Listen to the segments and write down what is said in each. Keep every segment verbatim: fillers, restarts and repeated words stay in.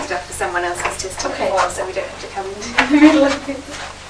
stuff for someone else's system Okay. before, so we don't have to come into the middle of it.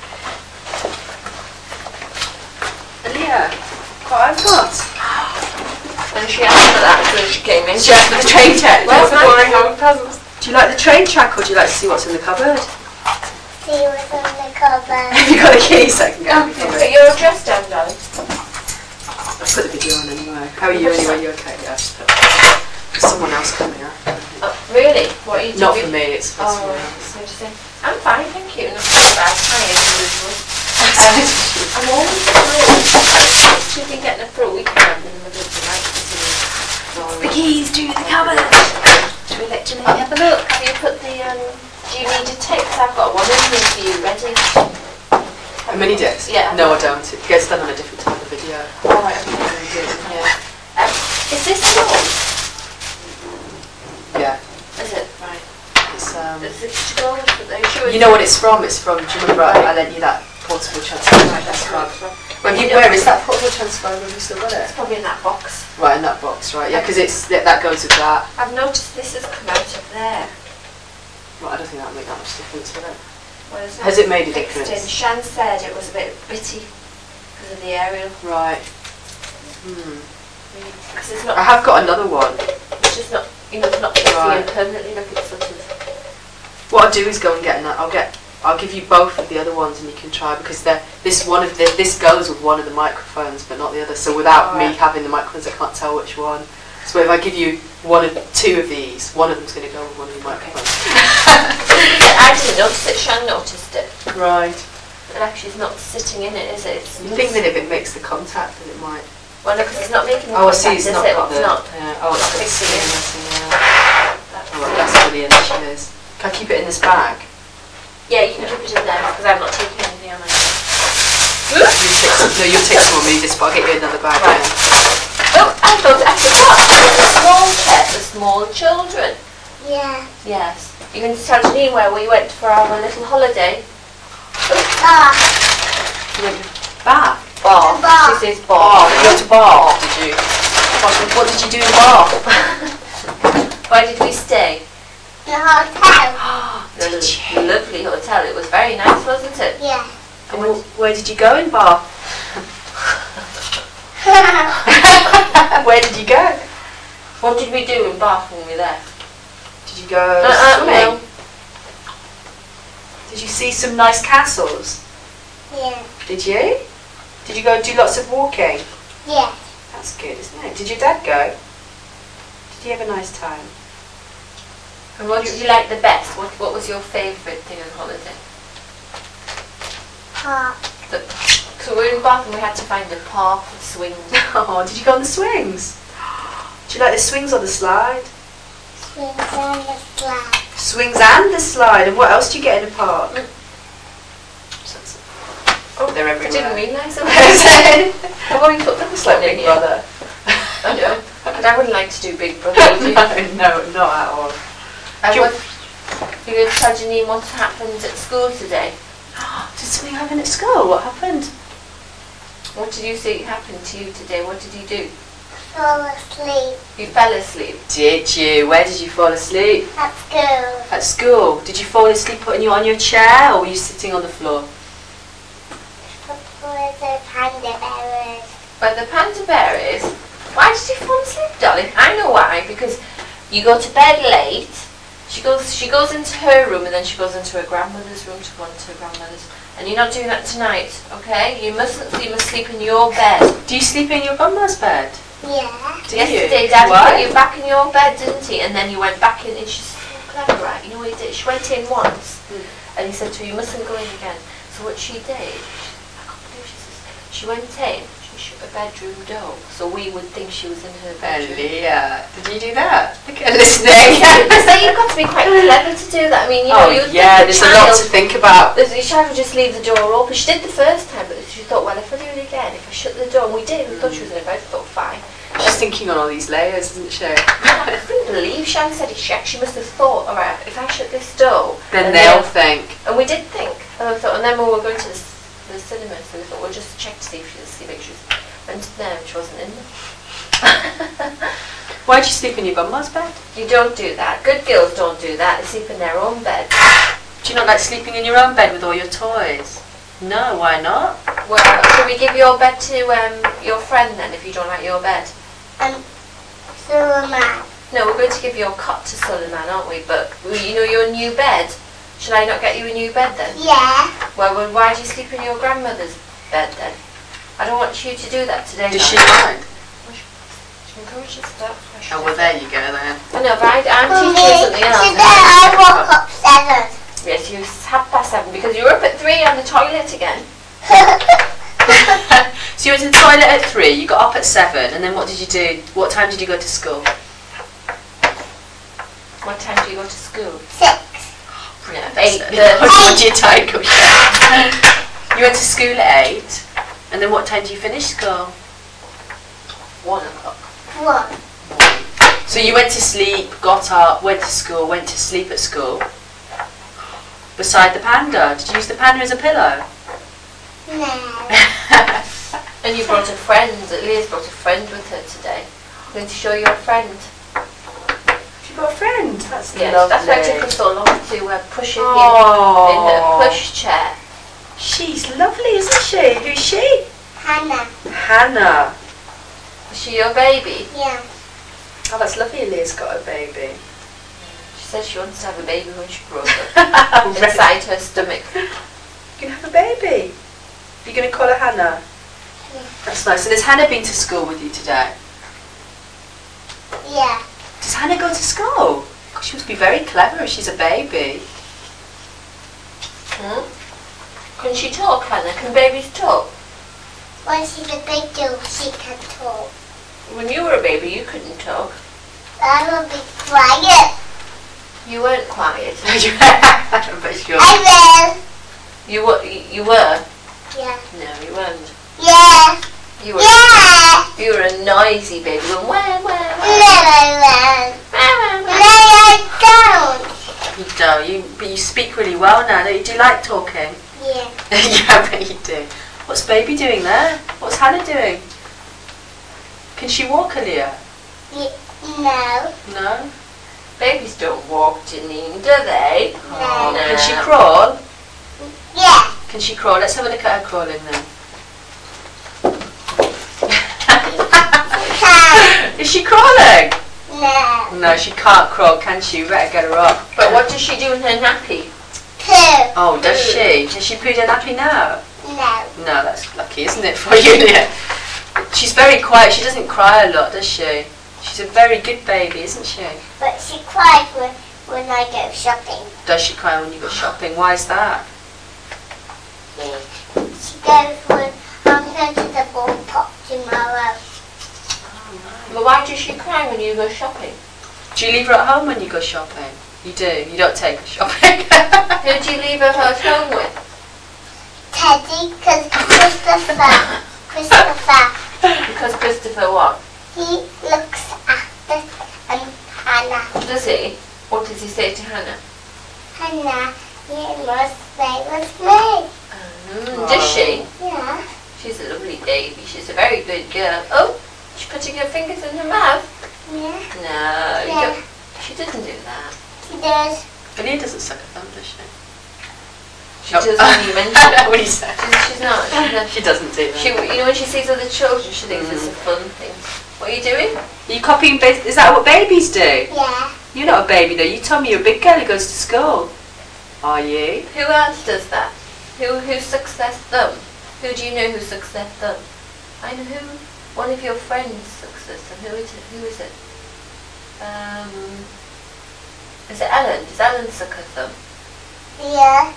Aaliyah, what I've got. And she asked for that when she came in. She asked for the train check. Well, That's nice. boring how it puzzles. Do you like the train track or do you like to see what's in the cupboard? See what's on the cupboard. Have you got a key so I can go in the Put cupboard? your address down, darling. I've put the video on anyway. How are you anyway? You okay? Yeah, I just put there's someone else coming here. Oh, really? What are you doing? Not for me, it's for Oh, someone right. else. So to say. I'm fine, thank you. Not too bad. Tired as usual. Um, I'm always through. She's been getting a full weekend in the middle of the night. The keys to the cupboard. Should we let Jenny have a look? Have you put the, um, do you need a tape? 'Cause I've got one in here for you, ready? A mini disc? Yeah. No, I don't. It gets done on a different time of the video. Oh, right, okay. Yeah. Um, is this yours? Yeah. Is it? Right. It's, um, Is it to go with the sure you know what it's from? It's from, do you remember I, I lent you that portable transcriber? Right, that's right. When you, where is that portable transcriber? Have you still got it? It's probably in that box. Right, in that box, right. Yeah, because it's that, that goes with that. I've noticed this has come out of there. Well, I don't think that'll make that much difference, will it? Well, it's Has it made a fixed difference? in. Shan said it was a bit bitty because of the aerial. Right. Hmm. Because it's not. I have got another one. It's just not. You know, it's not fixed Right. in permanently. Look, it's sort of. What I'll do is go and get that. I'll get. I'll give you both of the other ones, and you can try because they're this one of the, this goes with one of the microphones, but not the other. So without Oh, me right. having the microphones, I can't tell which one. So if I give you one of two of these, one of them's going to go with one of the microphones. I didn't notice it. Shan noticed it. Right. And actually, it's not sitting in it, is it? It's You think that if it makes the contact, that it might. Well, no, because it's not making the Oh, I contact, see. It's is not it? got It's the. not. Yeah. Oh, it's not got the fixing it. missing, yeah. Oh, well, that's brilliant. She is. Can I keep it in this bag? Yeah, you can keep it in there because I'm not taking anything on my own. You take some, no, you'll take some of me. This, but I'll get you another bag. Right. Yeah. Oh, I thought I forgot. There's a small chair for small children. Yeah. Yes. You can tell Janine where we went for our little holiday. Ah. You went to Bath. Bath. Bath. She says Bath. Bath. You went to Bath, did you? What, what did you do in Bath? Where did we stay? The hotel. The lovely hotel. It was very nice, wasn't it? Yeah. And wh- where did you go in Bath? Where did you go? What did we do in Bath when we were there? Did you go Uh-uh, swimming? no. Did you see some nice castles? Yeah. Did you? Did you go do lots of walking? Yeah. That's good, isn't it? Did your dad go? Did you have a nice time? And what did you like the best? What What was your favourite thing on holiday? Park. The, so we were in Bath and we had to find a park with swings. Oh, did you go on the swings? Do you like the swings or the slide? Swings on the slide. Swings and the slide. And what else do you get in a park? Mm. Oh, they're I everywhere. didn't realise it. I've I've only put them It's like in Big here. Brother. I know. But I wouldn't like to do Big Brother. would you? no, no, not at all. And Do you- what, you're going to tell Janine what happened at school today? Did something happen at school? What happened? What did you see happened to you today? What did you do? Fall asleep. You fell asleep. Did you? Where did you fall asleep? At school. At school. Did you fall asleep putting you on your chair or were you sitting on the floor? Where the panda bear is. But the panda bear is, why did you fall asleep, darling? I know why, because you go to bed late. She goes she goes into her room and then she goes into her grandmother's room to go into her grandmother's. And you're not doing that tonight, okay? You mustn't you must sleep in your bed. Do you sleep in your grandma's bed? Yeah. Do Yesterday you? Daddy Why? put you back in your bed, didn't he? And then you went back in and she's so clever, right? You know what he did? She went in once Mm. and he said to her, you mustn't go in again. So what she did, I can't believe she says, she went in, she shut her bedroom door, so we would think she was in her bedroom. Aaliyah, did you do that? Look at her listening. So you've got to be quite clever to do that. I mean, you know, Oh you would yeah, think there's the a lot child, to think about. the the child would just leave the door open. She did the first time, but she thought, well, if I do it again, if I shut the door, and we did, we thought she was in her bed, we thought, fine. She's thinking on all these layers, isn't she? I couldn't believe Shan said it. She actually must have thought, all right, if I shut this door, Then and they'll think. and we did think. And I thought, and then we were going to the, s- the cinema, so we thought we'll just check to see if she was asleep. She was, went in there and she wasn't in there. Why do you sleep in your grandma's bed? You don't do that. Good girls don't do that. They sleep in their own bed. Do you not like sleeping in your own bed with all your toys? No, why not? Well, should we give your bed to um, your friend then if you don't like your bed? Um, Suleiman. No, we're going to give your cot to Suleiman, aren't we? But you know your new bed. Shall I not get you a new bed then? Yeah. Well, well, why do you sleep in your grandmother's bed then? I don't want you to do that today. Does she Nigel. mind? She encourages that. Oh, well, there you go then. I know, but I, I'm Mummy, teaching you something else. today I woke up seven. Yes, you half past seven because you were up at three on the toilet again. So you went to the toilet at three, you got up at seven, and then what did you do? What time did you go to school? What time do you go to school? Six. No, eight. What do you take? You went to school at eight, and then what time do you finish school? One o'clock. One. So you went to sleep, got up, went to school, went to sleep at school. Beside the panda. Did you use the panda as a pillow? No. And you brought a friend. Leah's brought a friend with her today. I'm going to show you a friend. You got a friend? That's Yes, lovely. that's why it took her so long to uh, push her Oh. in, in her push chair. She's lovely, isn't she? Who's she? Hannah. Hannah. Is she your baby? Yeah. Oh, that's lovely. Leah's got a baby. She says she wants to have a baby when she grows up. Inside her stomach. You can have a baby. You're going to call her Hannah? Yeah. That's nice. And has Hannah been to school with you today? Yeah. Does Hannah go to school? God, she must be very clever if she's a baby. Hmm? Can she talk, Hannah? Can babies talk? When she's a big girl, she can talk. When you were a baby, you couldn't talk. I will be quiet. You weren't quiet. But you're- I will. You were. You were. Yeah. No, you weren't. Yeah. You were. Yeah. You were a noisy baby. Going wah wah No, wah. I won't. Wah, wah, No, wah. I don't. You don't. You, but you speak really well now. Don't you? Do you like talking? Yeah. Yeah, I bet you do. What's baby doing there? What's Hannah doing? Can she walk, Aaliyah? Yeah. No. No. Babies don't walk, Janine, do they? Oh, No. can she crawl? Yeah. Can she crawl? Let's have a look at her crawling then. Can. Is she crawling? No. No, she can't crawl, can she? We better get her up. But what does she do in her nappy? Two. Oh, does she? Does she poo her nappy now? No. No, that's lucky, isn't it, for you, Leah? She's very quiet. She doesn't cry a lot, does she? She's a very good baby, isn't she? But she cries when, when I go shopping. Does she cry when you go shopping? Why is that? She, she goes when I'm going to the ball pop tomorrow. But why does she cry when you go shopping? Do you leave her at home when you go shopping? You do? You don't take her shopping? Who do you leave her at home with? Teddy, because Christopher, Christopher, Because Christopher what? he looks after um, Hannah. Does he? What does he say to Hannah? Hannah, you must play with me. Mm, does she? Yeah. She's a lovely baby. She's a very good girl. Oh, she's putting her fingers in her mouth. Yeah. No, you Yeah. don't. She doesn't do that. He does. Aaliyah doesn't suck a thumb, does she? She doesn't when you mention it. What do you say? She's, she's not. She's not. She doesn't do that. She, you know, when she sees other children, she thinks Mm. it's a fun thing. What are you doing? Are you copying? Ba- is that what babies do? Yeah. You're not a baby though. You told me you're a big girl who goes to school. Are you? Who else does that? Who who sucks their thumb? Who do you know who sucks their thumb? I know who. One of your friends sucks their thumb. Who is it? Who is it? Um, is it Ellen? Does Ellen suck her thumb? Yeah.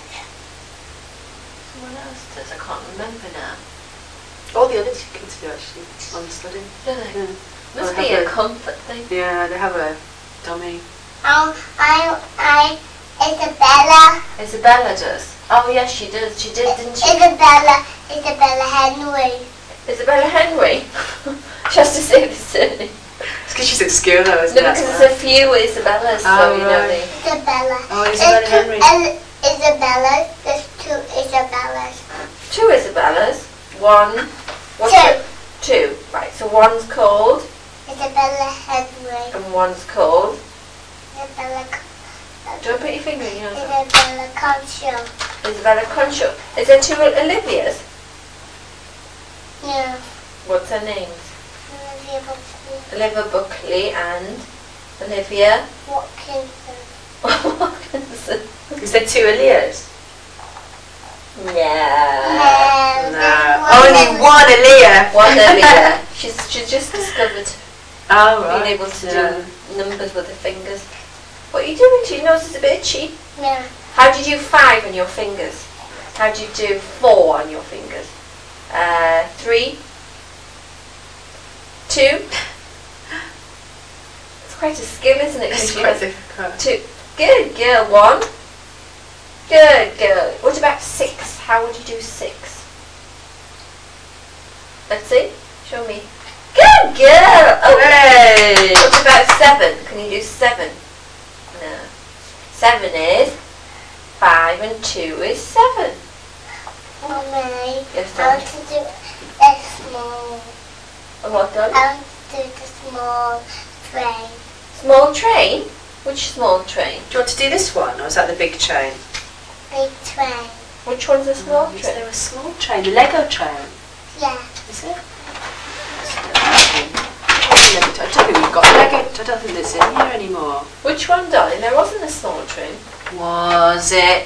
Someone else does. I can't remember now. All the other kids do actually on the study. Do they? Yeah. Must Well, be have a a- comfort thing. Yeah, they have a dummy. Um, I, I, Isabella, Isabella does. Oh yes, she does. She did, didn't she? Isabella, Isabella Henry. Isabella Henry. She has to say the surname. It's because she's at school though, isn't No, it? because there's a few Isabellas, so Oh, you know right. they. Isabella. Oh, Isabella There's Henry. two El- Isabella. There's two Isabellas. Two Isabellas. One. What's Two. it? Two. Right. So one's called. Isabella Henry. And one's called. Isabella. Don't put your finger in your nose. Isabella Concho. Isabella Concho. Is there two Olivias? No. What's her names? Olivia Buckley. Olivia Buckley and Olivia Watkinson. Watkinson. Is there two Aaliyahs? No. No. No. there's Only one Aaliyah. One Olivia. She's she's just discovered Oh, right. being able to Yeah. do numbers with her fingers. What are you doing to your nose? Is a bit itchy. No. How do you do five on your fingers? How do you do four on your fingers? Uh, three, two. It's quite a skill, isn't it? 'Cause It's you quite have difficult. two. Good girl. One. Good girl. What about six? How would you do six? Let's see. Show me. Good girl. Oh. Hooray! What about seven? Can you do seven? No. Seven is five and two is seven. Mommy. Yes, I darling. want to do a small. And what, darling? I want to do the small train. Small train? Which small train? Do you want to do this one, or is that the big train? Big train. Which one's a small Is train? there a small train? The Lego train? Yeah. Is it? I don't think we've got Lego. I don't think it's in here anymore. Which one, darling? There wasn't a small train. Was it?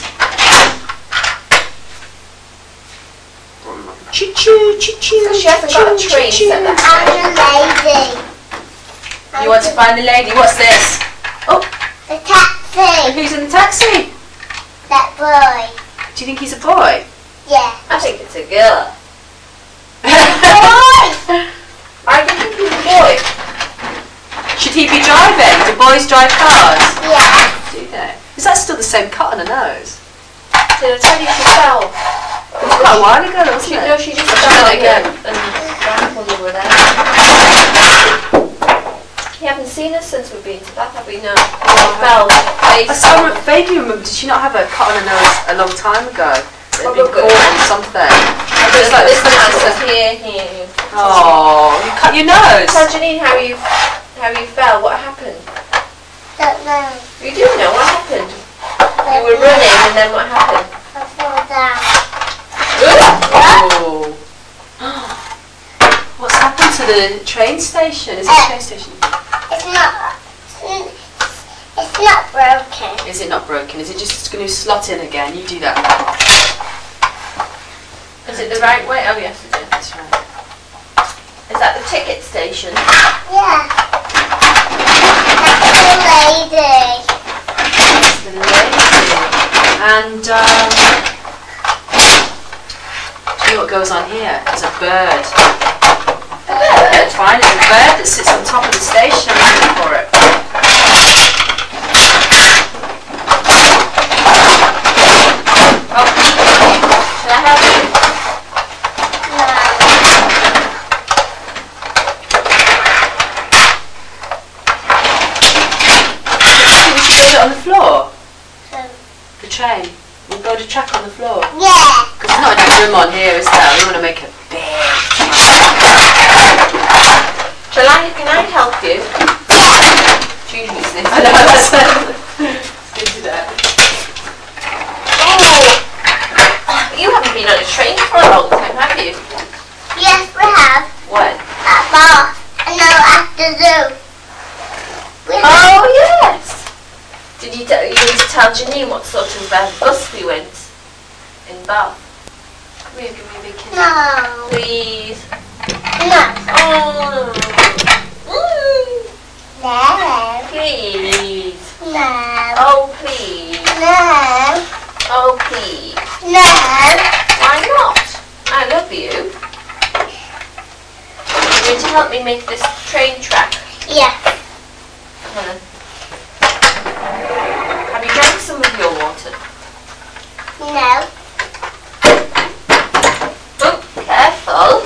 Choo choo choo choo. So she hasn't got a train set up. I'm a lady. You want to find the lady? What's this? Oh, The taxi. who's in the taxi? That boy. Do you think he's a boy? Yeah. I think it's a girl. Boy. I think he's a boy. Should he be driving? Do boys drive cars? Yeah. Do they? Is that still the same cut on the nose? Did I tell you she fell? It was quite a while ago, wasn't She, it? no, she just She's fell done it again. again. And grandmother were there. You haven't seen us since we've been to Bath, have we? No. She fell. I Face so rem- vaguely remember, did she not have a cut on her nose a long time ago? It had been Probably. caught on something. It's like this It's one like- was here, here. Oh, you cut your nose. Tell Janine how you how you fell. What happened? Don't know. You do know what happened. You were running, and then what happened? I fall down. Oh. What's happened to the train station? Is it a train station? It's not. It's not broken. Is it not broken? Is it just going to slot in again? You do that. Is it the right way? Oh yes, it is. That's right. Is that the ticket station? Yeah. That's the lady. That's the lady. And um, do you know what goes on here? There's a bird. A bird? Fine, there's a bird that sits on top of the station. Looking for it. Oh. Shall I help you? We should build it on the floor. No. The train. We'll build a track on the floor. Yeah. Because there's not enough room on here, is there? We want to make it big. Shall I? Can I help you? Jesus. I know, that's good to know. Oh, you haven't been on a train for a long time, have you? Yes, we have. What? At Bath. No, at the zoo. We have. Oh yes. Did you tell you need to tell Janine what sort of uh, bus we went in Bath? Come here, give me a big kiss. No. Please. No. Oh. Mm. No. Please. No. Oh please. No. Oh please. No. Why not? I love you. You're going to help me make this train track. Yeah. Come on then. Have you drank some of your water? No. Oh, careful.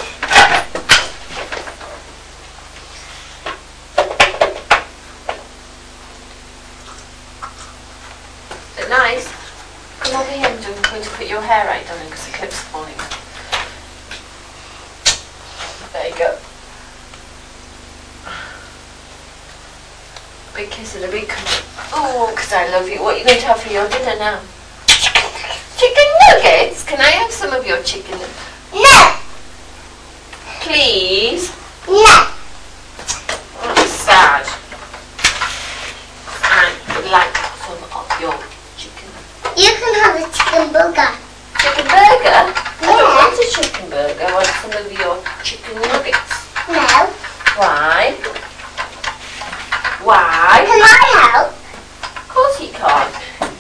Is it nice? Come over here and I'm going to put your hair right, darling, because the clip's falling. There you go. Big kiss and a big cuddle. Oh, because I love you. What are you going to have for your dinner now? Chicken nuggets? Can I have some of your chicken nuggets? No. Please? No. That's sad. I would like some of your chicken. You can have a chicken burger. Chicken burger? I don't Yeah. want a chicken burger. I want some of your chicken nuggets. No. Why? Why? Can I help? Of course you can't.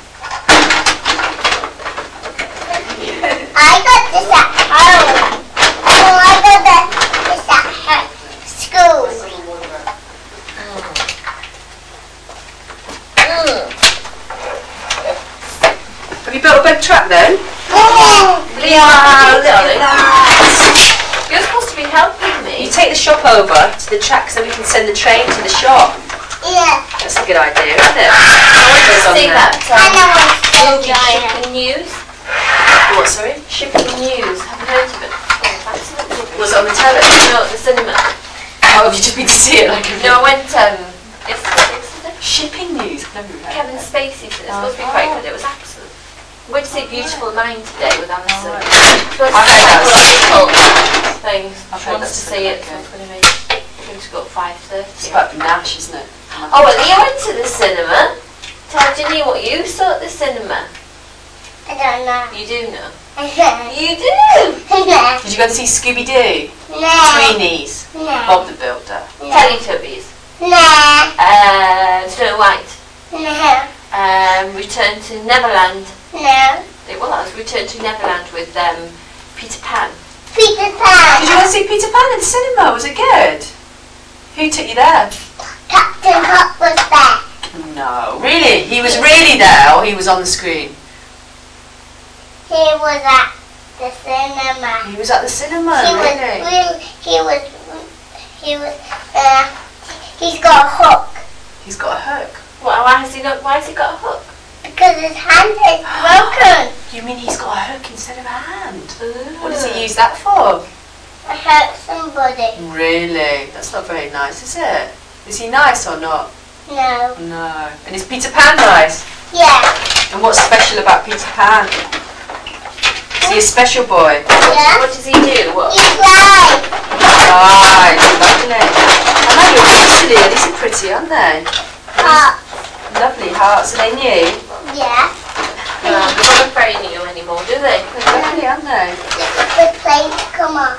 I got this at home. No, I got that- this at her school. Mm. Have you built a big truck then? Yeah, darling. You're supposed to be helping You me. take the shop over to the track so we can send the train to the shop. Yeah. That's a good idea, isn't it? See that? I Um, know what's movie going on. Shipping News. What, sorry? Shipping News. Have you heard of it? Oh, absolutely. Was it on the telly? No, at the cinema. Oh, have you just been to see it like a No, I went um, yesterday. yesterday. Shipping news? I've never heard of Kevin it. Spacey said it's supposed to be quite good. It was absolute. I went to see Beautiful Mind today with Alison. Oh, Supposed to I've be heard psychological things. I've She heard wants to that's see really it, so good. I'm going to make. I'm going to go at five It's thirty. about Nash, isn't it? Oh, well, you went to the cinema. Tell Ginny what you saw at the cinema. I don't know. You do know. No. You do. Did you go to see Scooby-Doo? No. Tweenies? No. Bob the Builder? Teletubbies. No. Uh, Snow White. No. Um, Return to Neverland. No. It was Return to Neverland with um, Peter Pan. Peter Did Pan. you go to see Peter Pan in the cinema? Was it good? Who took you there? Captain Hot was there. No. Really? He was really there or he was on the screen? He was at the cinema. He was at the cinema, He was really? real. He was. He was. Uh, he's got a hook He's got a hook. Why, why has he not? Why has he got a hook? because his hand is broken. You mean he's got a hook instead of a hand? What What does he use that for? I hurt somebody. Really? That's not very nice, is it? Is he nice or not? No. No. And is Peter Pan nice? Yeah. And what's special about Peter Pan? Is he a special boy? Yeah. What does he do? What? He cried. Right, lovely. I know your yesterday, and these are pretty, aren't they? Hot. Lovely hearts, are they new? Yeah. No, they're not very new anymore, do they? They're lovely, aren't they? The plane to come off.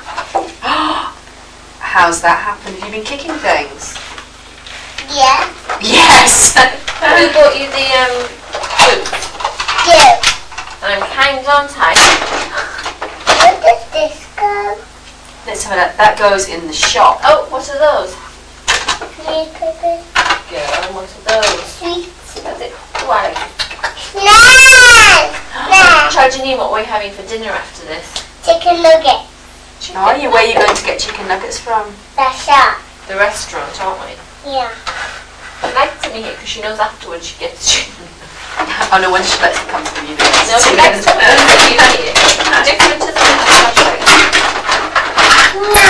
How's that happened? Have you been kicking things? Yeah. Yes! Who bought you the um, boot? You. I'm kind, aren't I? Where does this go? Let's have a look. That goes in the shop. Oh, what are those? Newspapers. Girl, what are those? Sweets. That's it. Why? No. No. Tell Janine what we're having for dinner after this. Chicken nugget. Are you? Where are you going to get chicken nuggets from? The shop. The restaurant, aren't we? Yeah. I like to meet her because she knows afterwards she gets chicken. Oh no, when she lets me come to the university. No, she likes to come to you here. Different to the project. No.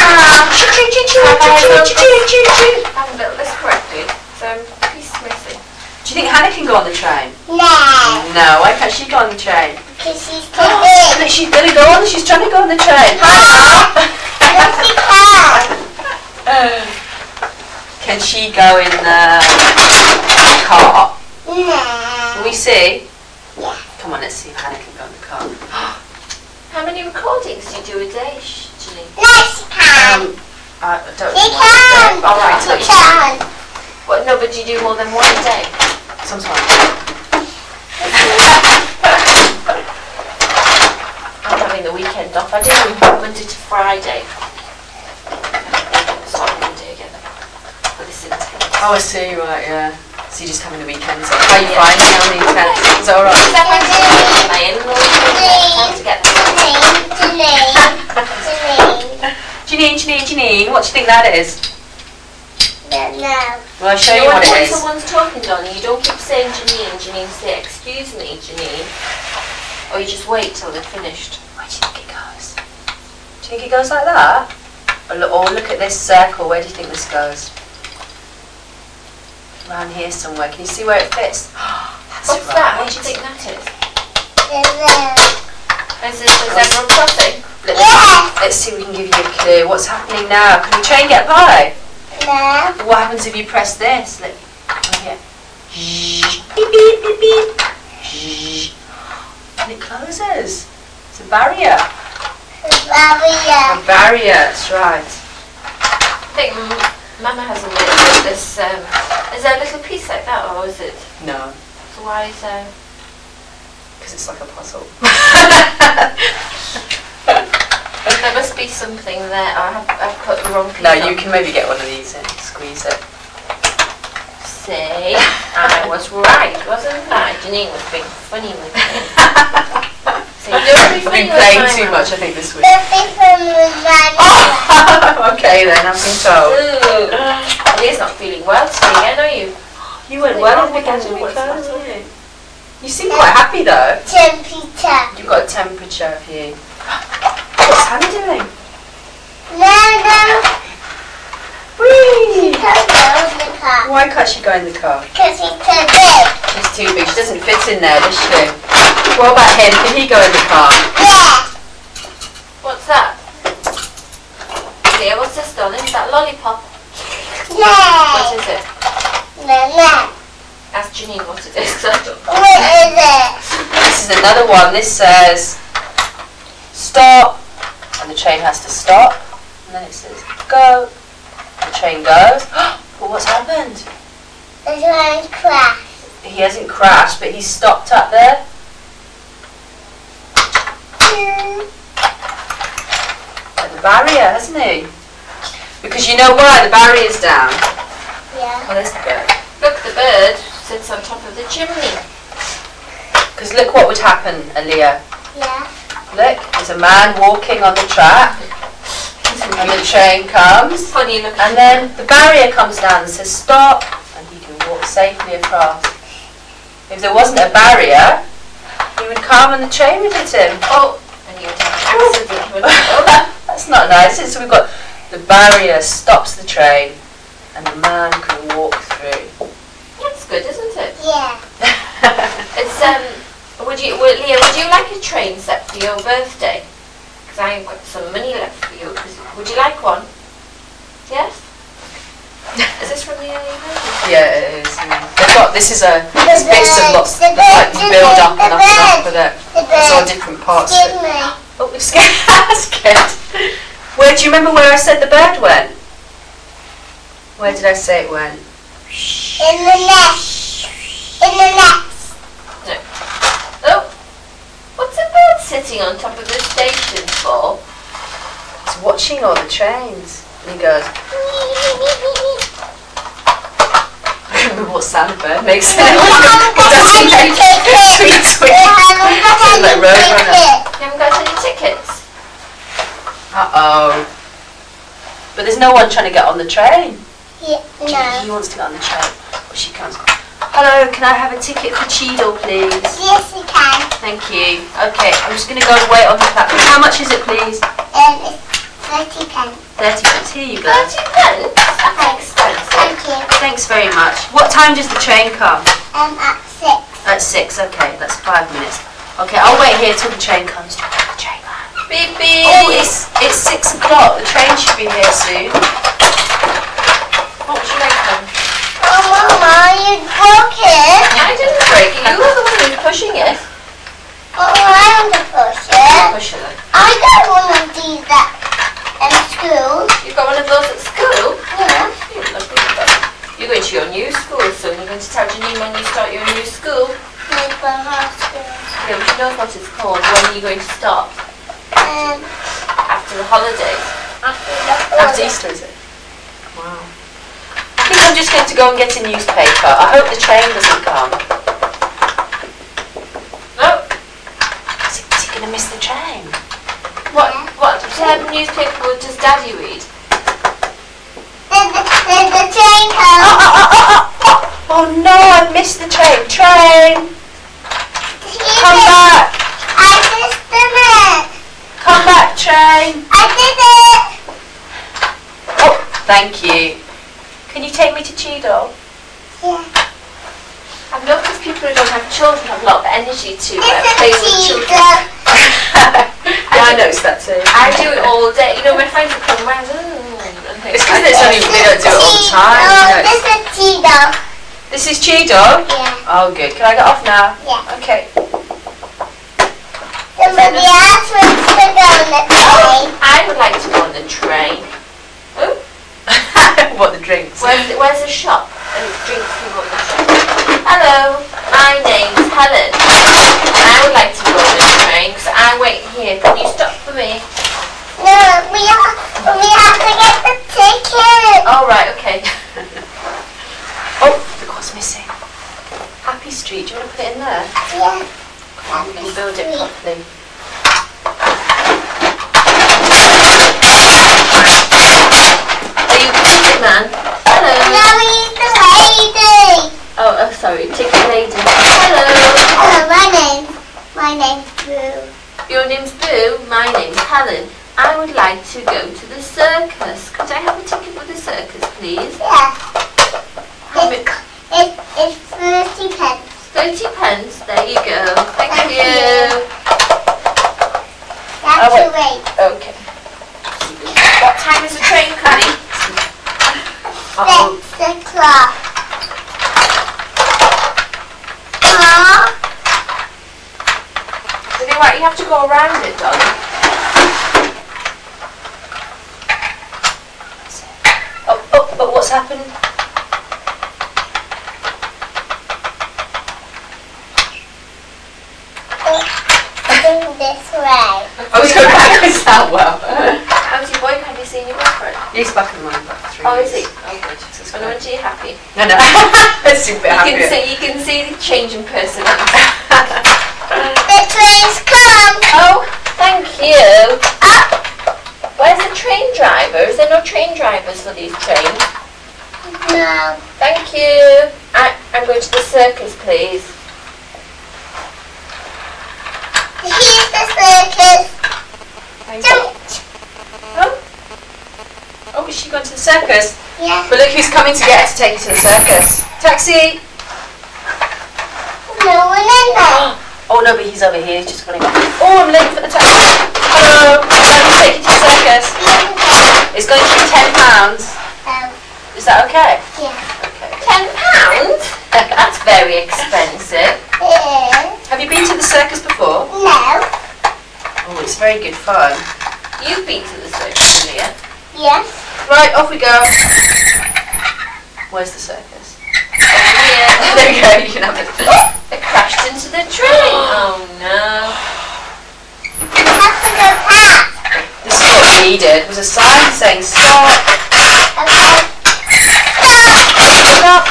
I haven't built this correctly, so I'm piece missing. Do you think Hannah can go on the train? No. No, why can't she go on the train? Because she's too big. Look, she's going to go on, she's trying to go on the train. No, she can't. Can she go in the car? No. Can we see? Yeah. Come on, let's see if Hannah can go in the car. How many recordings do you do a day, Sh- Janine? No, she can't. Um, I don't She know. can. All right, She look, can. What, no, but do you do more than one a day? sometimes. I'm having the weekend off. I do Monday to Friday. Start Monday again. But this is intense. Oh, I see, right, yeah. So you're just having the weekends off. How are you finding it on the intense? Is that alright? Is that my my in-laws? Time to get them. Janine, Janine, Janine. Janine, Janine, Janine, what do you think that is? Don't know. Well, I'll show You you know what when it is. someone's talking, Donnie, you don't keep saying Janine, Janine, say excuse me, Janine. Or you just wait till they're finished. Where do you think it goes? Do you think it goes like that? Or look, or look at this circle, where do you think this goes? Around here somewhere. Can you see where it fits? That's What's right. that? What do you think that is? Yeah. Is this a zebra crossing? Let's, Yeah. let's see if we can give you a clue. What's happening now? Can the train get by? No. What happens if you press this? Look. Oh, yeah. Beep, beep, beep, beep. And it closes. It's a barrier. Maria. A barrier, that's right. I think M- Mama hasn't made this. Um, is there a little piece like that, or is it? No, So why is there? because it's like a puzzle. There must be something there. I have I've put the wrong piece. No, on. you can maybe get one of these and squeeze it. See, I was right, wasn't I? Janine was being funny with me. See, don't be I've funny been with playing my too mum. much, I think, this week. The people with Maria. Okay then, I've been told. Ooh, Leah's not feeling well today again, are you? You went well well in in the the beginning, weekend, what's didn't that? you? You seem quite happy though. Temperature. You've got a temperature of you. What's Hannah doing? No, no. Whee! Don't go in the car. Why can't she go in the car? Because it's too big. She's too big. She doesn't fit in there, does she? What about him? Can he go in the car? Yeah. What's that? Leah, what's this, darling? Is that lollipop? What Yeah. is it? No, no. Ask Janine what it is. 'cause I don't know. What is it? This is another one. This says stop, and the train has to stop. And then it says go. The train goes. But what's happened? This one's crashed. He hasn't crashed, but he's stopped up there. At the barrier, hasn't he? Because you know why the barrier's down. Yeah. Oh, there's the bird. Look, the bird sits on top of the chimney. Because look what would happen, Aaliyah. Yeah. Look, there's a man walking on the track, and the train comes, Funny looking. and then the barrier comes down and says stop, and he can walk safely across. If there wasn't a barrier, he would come and the train would hit him. Oh, and you would have an accident. wouldn't you? Oh, That's not nice. So we've got the barrier stops the train, and the man can walk through. that's good, isn't it? Yeah. It's um. Would you, would, Leah? Would you like a train set for your birthday? Because I've got some money left for you. 'Cause- Would you like one? Yes. Is this from the early birthday? Yeah, it is. Yeah. They've got this is a The it's bits of bird, lots the of like bird, you the build bird, up the and up and up bird, with it. The It's all bird. different parts. of Excuse it. me. Oh, we're scared. scared. Where do you remember where I said the bird went? Where did I say it went? In the nest. In the nest. Oh, what's a bird sitting on top of the station for? It's watching all the trains. And he goes, I don't remember what sound a bird makes. It doesn't make tweet tweet. Like Roadrunner. You haven't got any tickets. Uh-oh. But there's no one trying to get on the train. Yeah, He no. wants to get on the train. But she comes. Hello, can I have a ticket for Cheadle, please? Yes, you can. Thank you. Okay, I'm just going to go and wait on the platform. How much is it, please? Um, it's thirty pence. thirty pence. Here you go. Thirty pence. That's expensive. Thank you. Thanks very much. What time does the train come? Um, at six. At six. Okay, that's five minutes. Okay, I'll wait here till the train comes. The train man. Beep beep. Oh, it's it's six o'clock. The train should be here soon. What would you like then? Oh, Mama, you broke it. I didn't break it. You were the one who's pushing it. Oh, I want to push it. Push it then. I got one of these at um, school. You've got one of those at school? Yeah. You lovely girl. You're going to your new school soon. You're going to tell Janine when you start your new school. From hospital. Yeah, but she knows what it's called. When are you going to start? Um, After the holidays. after the After Easter, is it? Wow. I think I'm just going to go and get a newspaper. I hope the train doesn't come. No. Is he, is he going to miss the train? What? What um, newspaper does Daddy read? The, the, the, the train comes. Oh, oh, oh, oh, oh. Oh no, I missed the train. Train! Come back! I just did it. Come back, train! I did it. Oh, thank you. Can you take me to Cheadle? Yeah. I've noticed people who don't have children have a lot of energy to uh, This play is with children. Cheeto. Yeah, I noticed that too. I do it all day. You know, my friends will come around and think, It's because it's only they don't do it all the time. Oh, you know. this is Cheeto. This is Cheeto. Yeah. Oh, good. Can I get off now? Yeah. Okay. Somebody else wants to go on the train. I would like to go on the train. Oh, What, the drinks? where's the, where's the shop? And drinks people at the shop. Hello, my name's Helen. And I would like to go on the train because I wait here. Can you stop for me? No, we have, we have to get the ticket. Oh, right, okay. Oh, look what's missing. Happy Street. Do you want to put it in there? Yeah. We can build it properly. Are you the ticket man? Hello. No, he's the lady. Oh, oh, sorry, ticket lady. Hello. Hello, my name. My name's Boo. Your name's Boo. My name's Helen. I would like to go to the circus. Could I have a ticket for the circus, please? Yeah. How many- It's, it's thirty pence. Thirty pence. There you go. Thank, Thank you. you. You Oh, have wait. to wait. Okay. What time is the train coming? Uh-oh. Six o'clock. Aww. Is it right? You have to go around it, darling. Oh, oh, but what's happened? Going this way. I was going backwards that well. How's your boy? Have you seen your boyfriend? He's back in the morning back for three Oh, is he? weeks. Oh, good. So Well, aren't you happy? No, no. Let's see if we're You happy. can see, you can see the change in personality. The train's come. Oh, thank you. Ah, where's the train driver? Is there no train drivers for these trains? No. Thank you. I, I'm going to the circus, please. Here's the circus. Thank Don't. Oh. Oh, is she going to the circus? Yeah. But look who's coming to get her to take her to the circus. Taxi! No one in there. Oh no, but he's over here. He's just going to go. Oh, I'm late for the taxi. Hello. Let me take you to the circus. It's going to be ten pounds. Oh, Is that okay? yeah. Okay. Ten pounds? That's very expensive. Yeah. Have you been to the circus before? No. Oh, it's very good fun. You've been to the circus, Leah. Yes. Right, off we go. Where's the circus? Over here. There we go. You can have it. It crashed into the train. Oh no. You have to go past. This is what we needed. There was a sign saying stop. Okay. Stop.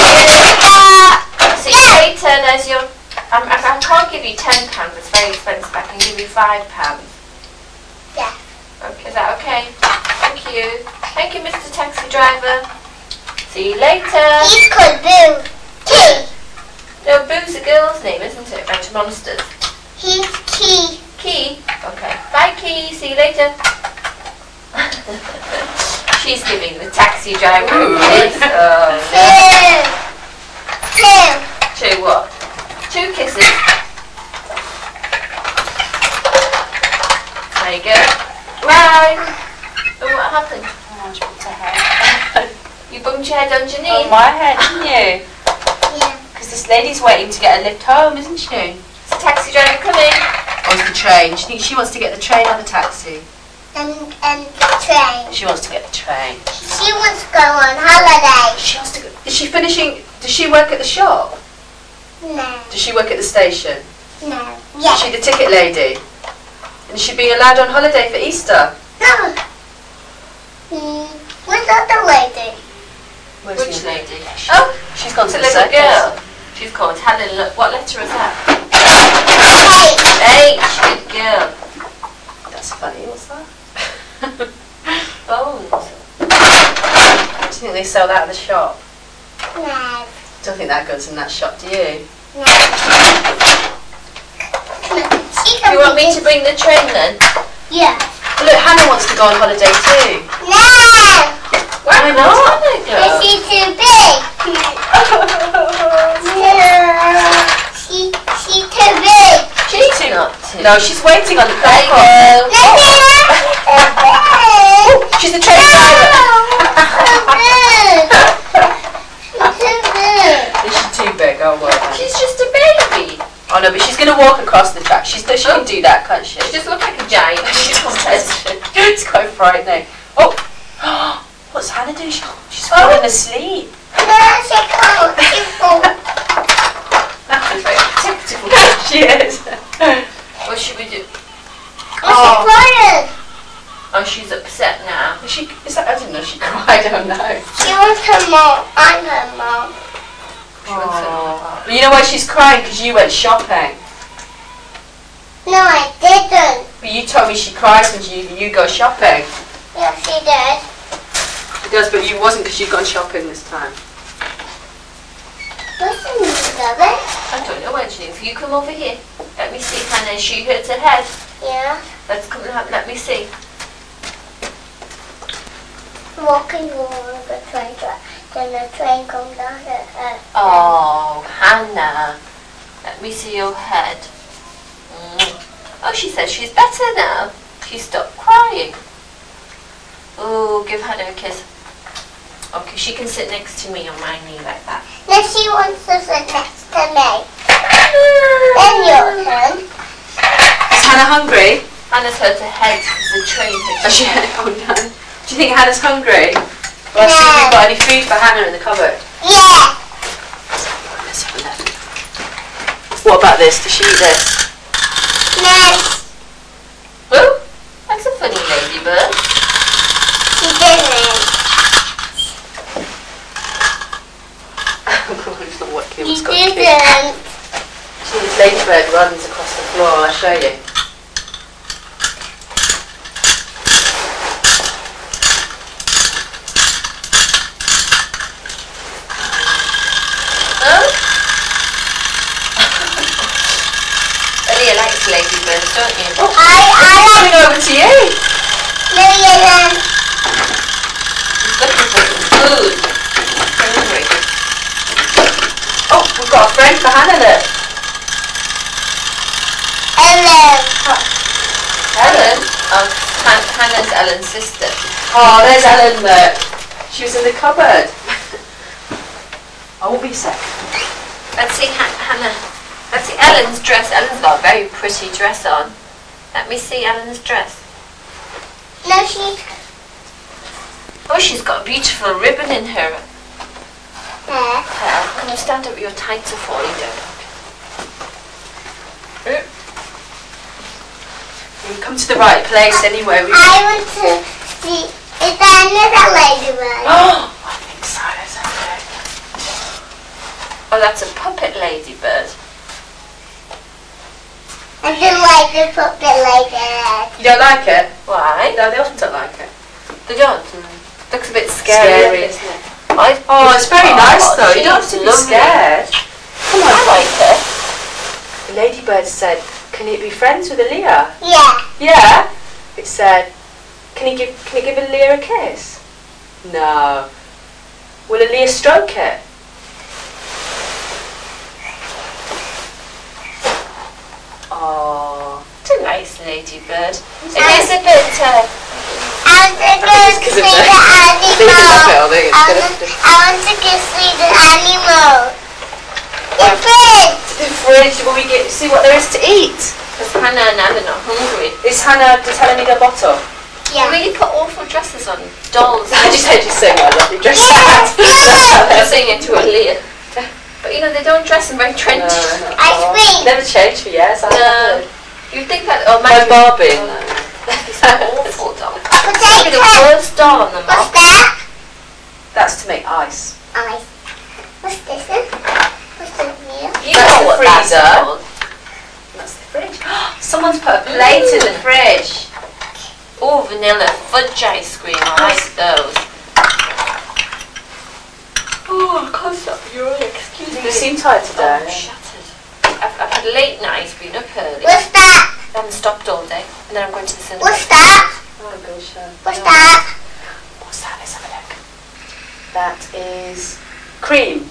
See you later. There's your. Um, I, I can't give you ten pounds. It's very expensive. I can give you five pounds. Yeah. Okay, is that okay? Thank you. Thank you, Mister Taxi Driver. See you later. He's called Boo. Key. No, Boo's a girl's name, isn't it? Right, to Monsters. He's Key. Key. Okay. Bye, Key. See you later. She's giving the taxi driver a kiss. Oh, Two. Two. two what? Two kisses. There you go. Right. Oh, what happened? Oh, I bumped her head. You bumped your head on your knee. On my head, didn't you? Yeah. Because this lady's waiting to get a lift home, isn't she? Is the taxi driver coming? Or is the train? She thinks she wants to get the train or the taxi. And, and the train. She wants to get the train. She wants to go on holiday. She wants to go. Is she finishing? Does she work at the shop? No. Does she work at the station? No. Is Yeah. she the ticket lady? And is she being allowed on holiday for Easter? No. Hmm. Where's the other lady? Where's Which the- lady? Oh, She's gone it's to a the little circus. girl. She's called Helen. Look, what letter is that? Hey. H. Good girl. That's funny. What's that? Bones. Do you think they sell that at the shop? No. Don't think that goes in that shop, do you? No. Come on. She Do you want me to bring the train then? Yeah. Well, look, Hannah wants to go on holiday too. No. Why Why not? not? Is she too big? Yeah. She, she's too big. She's too not too. No, she's waiting on the There you platform. go. Oh, she's the train driver. Is she too big? Oh, well done. She's just a baby. Oh no, but she's going to walk across the track. She's, she can do that, can't she? She just looks like a giant. It's quite frightening. Oh, what's Hannah doing? She, she's falling asleep. That's very protective. She is. What should we do? Oh. Oh, she's upset now. Is she, is that, I didn't know she cried. I don't know. She wants her mom. I'm her mom. She wants her Oh. But you know why she's crying? Because you went shopping. No, I didn't. But you told me she cries when you, you go shopping. Yes, she did. She does, but you wasn't because you'd gone shopping this time. What's the news of it? I don't know when she is. You come over here. Let me see, Hannah. She hurts her head. Yeah. Let's come and have, let me see. Walking over the train track. Then the train comes down her head. Oh, Hannah. Let me see your head. Mm. Oh, she says she's better now. She stopped crying. Oh, give Hannah a kiss. Okay, she can sit next to me on my knee like that. Now she wants to sit next to me. Then your turn. Is Hannah hungry? Hannah's hurt her head because the train hit Oh, she, her. oh no. Do you think Hannah's hungry? Well, I'll see if we've got any food for Hannah in the cupboard. Yeah. Let's have a look. What about this? Does she eat this? Next. Oh, that's a funny ladybird. She didn't. I'm not working. She What's got to be. didn't. See, this ladybird runs across the floor. I'll show you. Huh? Leah likes ladybirds, don't you? Oh, I, I coming over to you. like Lillian. She's looking for some food. I'm hungry. Oh, we've got a friend for Hannah, look. Ellen. Ellen? Oh, Han- Hannah's Ellen's sister. Oh, there's Ellen, look. She was in the cupboard. I won't be a sec. Let's see Han- Hannah. Let's see Ellen's dress. Ellen's got a very pretty dress on. Let me see Ellen's dress. No, she's Oh, she's got a beautiful ribbon in her there. hair. Can you stand up? Your tights are falling down. We've come to the right place anyway. We I want to see. Is there another ladybird? Oh, I think so. Let's have a look. Oh, that's a puppet ladybird. I don't like the puppet ladybird. You don't like it? Why? No, they often don't like it. They don't. Looks a bit scary. Scary, isn't it? I, Oh, it's very nice though. You she's don't have to be lovely. scared. Come on. I like her. The ladybird said, "Can it be friends with Aaliyah?" Yeah. Yeah. It said, "Can you give Can you give Aaliyah a kiss?" No. Will Aaliyah stroke it? Oh. It's a nice ladybird. It is a bit. Uh, I want to go it's 'cause see of the the- animal. I think it's I gonna- want, I want to go see the animal. The fridge. The fridge. Will we get see what there is to eat? because Hannah and Ellen are hungry. Is Hannah? Does Hannah need a bottle? They Yeah. really put awful dresses on. Dolls. I just heard you say my lovely dress. Yes, yes. They're saying it to Aaliyah. But you know, they don't dress them very trendy. Ice cream. Never changed for years. I No. haven't. You think that, oh, My my Barbie. It's an awful doll. Maybe the Potato. worst doll on the What's market. that? That's to make ice. Ice. What's this? One? What's this here? You That's know the what that's freezer. called. That's the fridge. Someone's put a plate in the Mm. fridge. Oh, vanilla fudge ice cream. I like those. Oh, I can't stop yawning. Excuse me. You seem tired Oh, today. I'm shattered. I've, I've had late nights, been up early. What's that? I haven't stopped all day. And then I'm going to the cinema. What's that? Oh gosh. uh, What's no. that? What's that? Let's have a look. That is cream.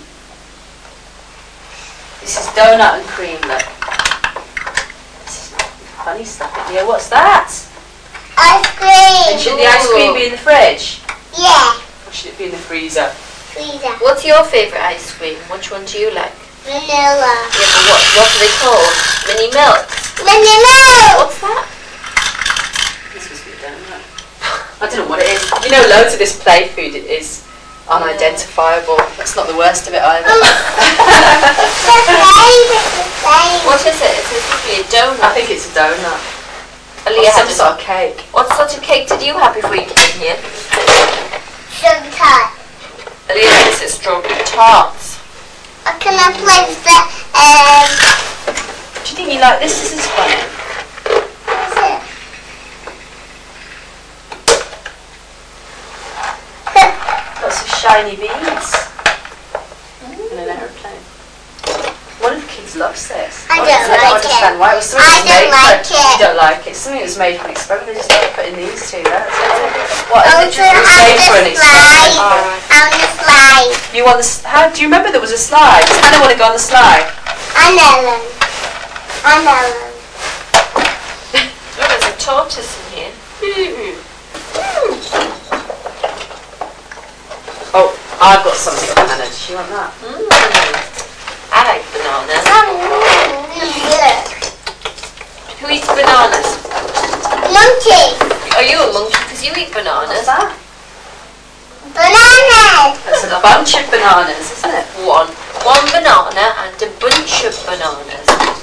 This is donut and cream, look. This is funny stuff in here. What's that? Ice cream. And should the ice cream be in the fridge? Yeah. Or should it be in the freezer? Freezer. What's your favourite ice cream? Which one do you like? Vanilla. Yeah, but what, what are they called? Mini milk. Vanilla. What's that? This must be a donut. I don't know what it is. You know, loads of this play food is unidentifiable. That's not the worst of it either. It's the same. It's the same. What is it? It's supposed to be a donut. I think it's a donut. Or Aaliyah some had a- sort of cake. What sort of cake did you have before you came here? Sugar tart. Aaliyah thinks it's strawberry tarts. Or can I place the um? Do you think you like this? This is funny. What's it? Lots of shiny beads. And an aeroplane. One of the kids loves this. I Oh, don't I like don't understand it. why. It was something I that was don't made like for, it. You don't like it. Something that was made for an experiment. They just started putting these two there. That's it. What is it? Also, Just It was on made for an the experiment. slide. Alright. On the slide. You want the? s- How do you remember there was a slide? Does Hannah want to go on the slide? On Ellen. On Ellen. Oh, there's a tortoise in here. Oh, I've got something for Hannah. Does she want that? Mm. I like bananas. Look. Who eats bananas? Monkey. Are you a monkey? Because you eat bananas. What's that? Bananas. That's a bunch of bananas, isn't it? One. One banana and a bunch of bananas.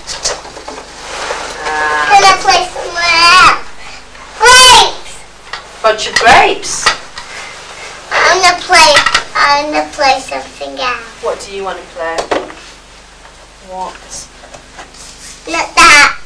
Uh, Can I place somewhere else? Grapes. bunch of grapes. I'm gonna play. I'm gonna play something else. What do you want to play? What? Not that.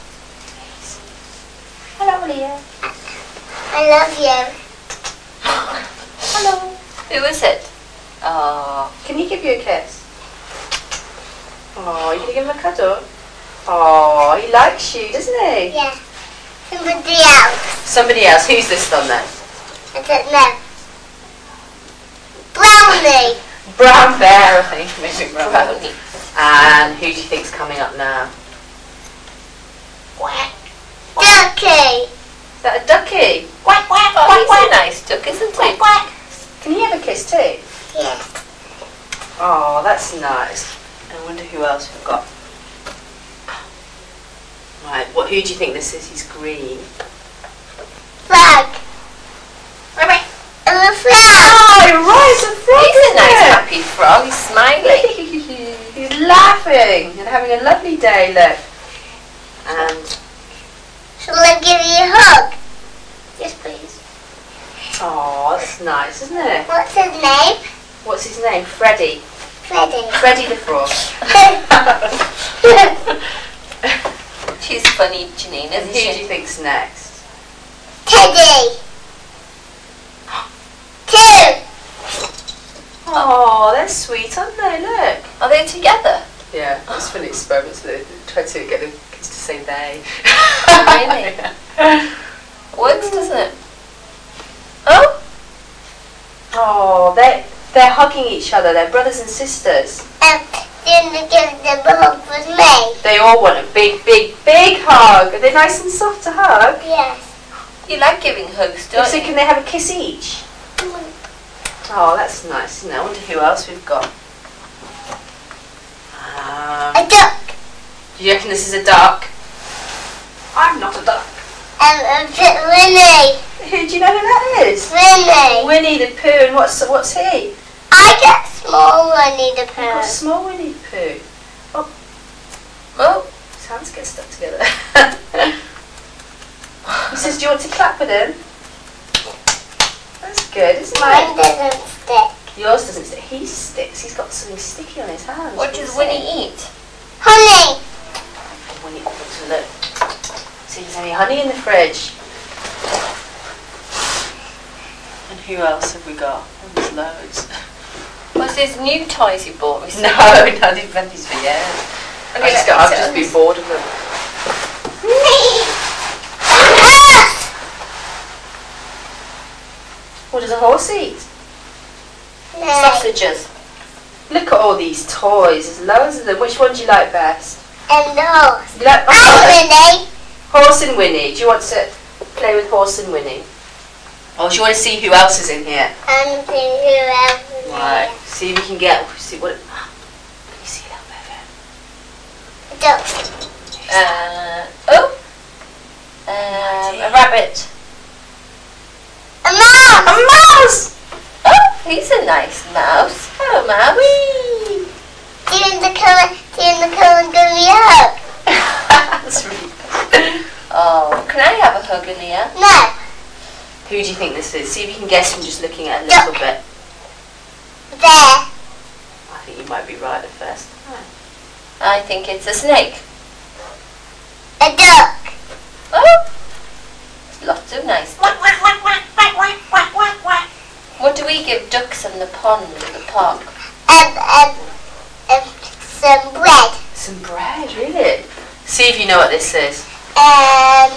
Hello, Leah. I love you. Hello. Who is it? Oh. Can he give you a kiss? Oh, you gonna give him a cuddle? Oh, he likes you, doesn't he? Yeah. Somebody else. Somebody else. Who's this one then? I don't know. Brownie. Brown bear, I think. Maybe brown bear. Brownie. And who do you think's coming up now? Quack. Ducky. Is that a ducky? Quack quack Oh, quack he's a quack. nice duck, isn't Quack he? quack. Can he have a kiss too? Yeah. Oh, that's nice. I wonder who else we've got. Right, what? Who do you think this is? He's green. Frog. I'm a frog. Oh, you're right, it's a frog. He's a isn't nice it? happy frog. He's smiling. He's laughing and having a lovely day, look. And, Shall I give you a hug? Yes, please. oh, that's nice, isn't it? What's his name? What's his name? Freddie. Freddie. Freddie the Frog. She's funny, Janine, And isn't who do you she? think's next? Teddy. Two. Oh, they're sweet, aren't they? Look. Are they together? Yeah, it's funny experiments. They try to get the kids to say they. Really? Works, doesn't it? Oh? Oh, they they're hugging each other. They're brothers and sisters. Um, didn't give them a hug with me. They all want a big, big, big hug. Are they nice and soft to hug? Yes. You like giving hugs, don't So you? can they have a kiss each? Oh, that's nice, isn't it? I wonder who else we've got. Um, A duck. do you reckon this is a duck? I'm not a duck. Um, a bit Winnie. Who do you know who that is? Winnie. Winnie the Pooh. And what's what's he? I get small Winnie the We've got Pooh. small Winnie the Pooh. Oh, His hands get stuck together. He says, "Do you want to clap with him?" That's good, isn't Mine it? doesn't stick. Yours doesn't stick. He sticks. He's got something sticky on his hands. what Can you does see? Winnie eat? Honey. Winnie wants to look. See if there's any honey in the fridge. And who else have we got? Oh, there's loads. What's these new toys you bought me? No, no, they've been these for years. Okay, I just let got, me I've sit just on been this. bored of them. What does a horse eat? No. Sausages. Look at all these toys. There's loads of them. Which one do you like best? And the horse. You like And Winnie. Horse and Winnie. Do you want to play with Horse and Winnie? Or do you want to see who else is in here? And who else is Right. there? See if we can get. See what. Can you see a little bit of it? Duck. Uh, oh, um, a rabbit. A mouse. A mouse. Oh, he's a nice mouse. Hello, mouse. Whee! Doing the colour, doing the colour, give me a hug. That's really funny. Oh, can I have a hug, Aaliyah? No. Who do you think this is? See if you can guess from just looking at it a Duck. little bit. There. I think you might be right at first. I think it's a snake. A duck. Oh, lots of nice ducks. What do we give ducks in the pond at the park? Um, um, um, some bread. Some bread, really? See if you know what this is. Um,